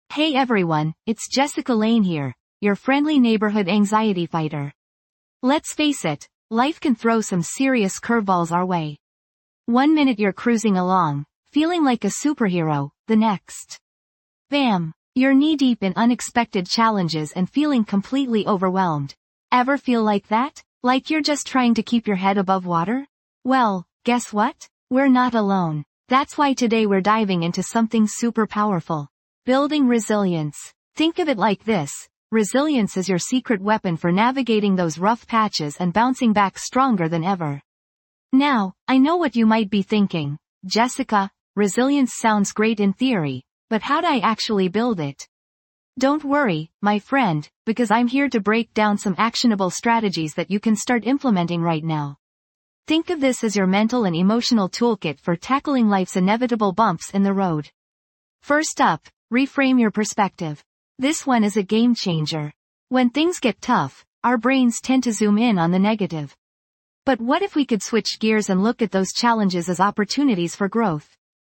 Hey everyone, it's Jessica Lane here, your friendly neighborhood anxiety fighter. Let's face it, life can throw some serious curveballs our way. One minute you're cruising along, feeling like a superhero, the next. Bam! You're knee-deep in unexpected challenges and feeling completely overwhelmed. Ever feel like that? Like you're just trying to keep your head above water? Well, guess what? We're not alone. That's why today we're diving into something super powerful. Building resilience. Think of it like this. Resilience is your secret weapon for navigating those rough patches and bouncing back stronger than ever. Now, I know what you might be thinking. Jessica, resilience sounds great in theory, but how do I actually build it? Don't worry, my friend, because I'm here to break down some actionable strategies that you can start implementing right now. Think of this as your mental and emotional toolkit for tackling life's inevitable bumps in the road. First up, reframe your perspective. This one is a game changer. When things get tough, our brains tend to zoom in on the negative. But what if we could switch gears and look at those challenges as opportunities for growth?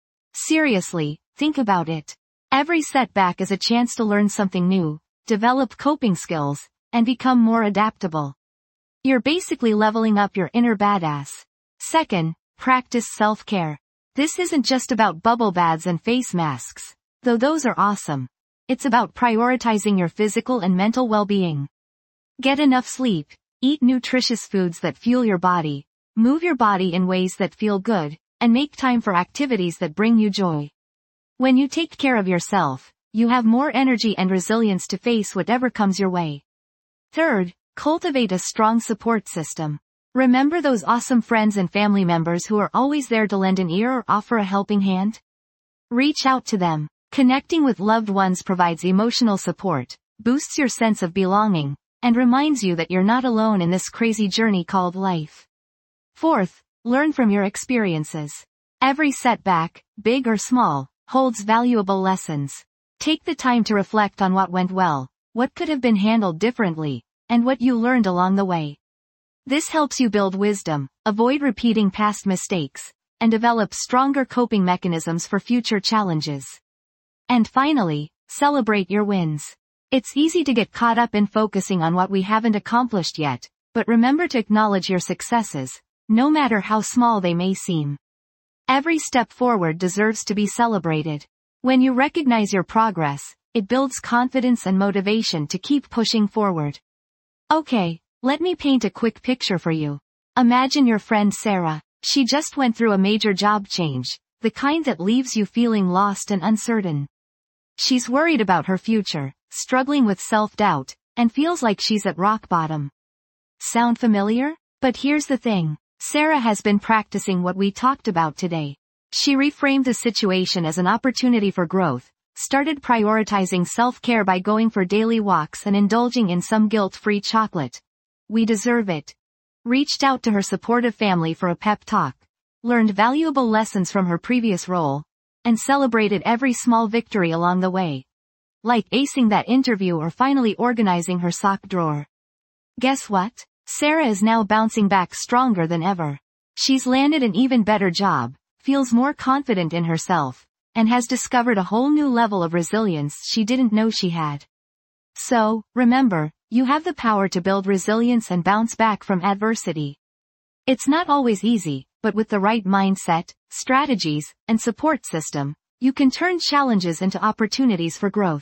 Seriously, think about it. Every setback is a chance to learn something new, develop coping skills, and become more adaptable. You're basically leveling up your inner badass. Second, practice self-care. This isn't just about bubble baths and face masks, though those are awesome. It's about prioritizing your physical and mental well-being. Get enough sleep, eat nutritious foods that fuel your body, move your body in ways that feel good, and make time for activities that bring you joy. When you take care of yourself, you have more energy and resilience to face whatever comes your way. Third, cultivate a strong support system. Remember those awesome friends and family members who are always there to lend an ear or offer a helping hand? Reach out to them. Connecting with loved ones provides emotional support, boosts your sense of belonging, and reminds you that you're not alone in this crazy journey called life. Fourth, learn from your experiences. Every setback, big or small, holds valuable lessons. Take the time to reflect on what went well, what could have been handled differently, and what you learned along the way. This helps you build wisdom, avoid repeating past mistakes, and develop stronger coping mechanisms for future challenges. And finally, celebrate your wins. It's easy to get caught up in focusing on what we haven't accomplished yet, but remember to acknowledge your successes, no matter how small they may seem. Every step forward deserves to be celebrated. When you recognize your progress, it builds confidence and motivation to keep pushing forward. Okay, let me paint a quick picture for you. Imagine your friend Sarah. She just went through a major job change, the kind that leaves you feeling lost and uncertain. She's worried about her future, struggling with self-doubt, and feels like she's at rock bottom. Sound familiar? But here's the thing. Sarah has been practicing what we talked about today. She reframed the situation as an opportunity for growth, started prioritizing self-care by going for daily walks and indulging in some guilt-free chocolate. We deserve it. Reached out to her supportive family for a pep talk, learned valuable lessons from her previous role, and celebrated every small victory along the way. Like acing that interview or finally organizing her sock drawer. Guess what? Sarah is now bouncing back stronger than ever. She's landed an even better job, feels more confident in herself, and has discovered a whole new level of resilience she didn't know she had. So, remember, you have the power to build resilience and bounce back from adversity. It's not always easy, but with the right mindset, strategies, and support system, you can turn challenges into opportunities for growth.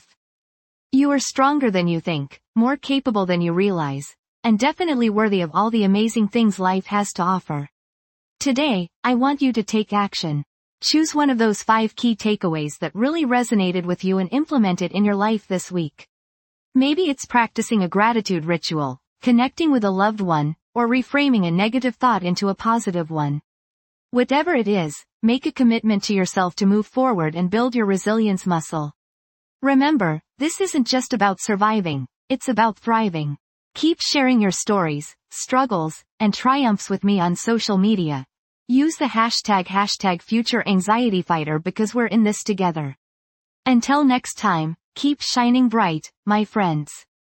You are stronger than you think, more capable than you realize, and definitely worthy of all the amazing things life has to offer. Today, I want you to take action. Choose one of those 5 key takeaways that really resonated with you and implement it in your life this week. Maybe it's practicing a gratitude ritual, connecting with a loved one, or reframing a negative thought into a positive one. Whatever it is, make a commitment to yourself to move forward and build your resilience muscle. Remember, this isn't just about surviving, it's about thriving. Keep sharing your stories, struggles, and triumphs with me on social media. Use the hashtag #FutureAnxietyFighter because we're in this together. Until next time, keep shining bright, my friends.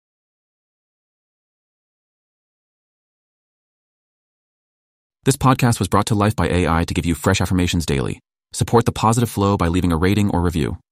This podcast was brought to life by AI to give you fresh affirmations daily. Support the positive flow by leaving a rating or review.